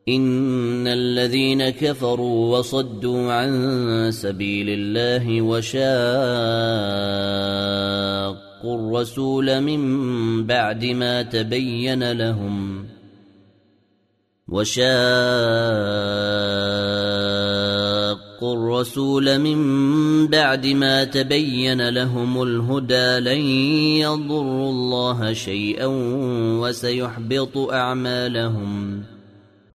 إن الذين كفروا وصدوا عن سبيل الله وشاقوا الرسول من بعد ما تبين لهم الهدى لن يضروا الله شيئا وسيحبط أعمالهم